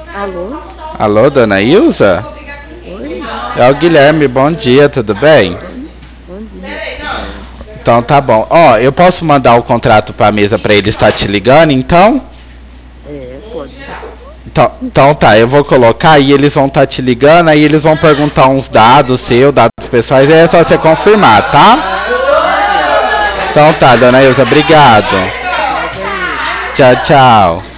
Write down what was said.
Alô? Alô, dona Ilza? Oi? É o Guilherme, bom dia, tudo bem? Bom dia, tudo bem? Então tá bom. Ó, eu posso mandar o contrato pra mesa pra ele estar te ligando, então? É, pode sim. Então tá, eu vou colocar e eles vão estar te ligando, aí eles vão perguntar uns dados seus, dados pessoais, aí é só você confirmar, tá? Tá certo. Então tá, dona Ilza, obrigado. Obrigada a eu. Tchau, tchau.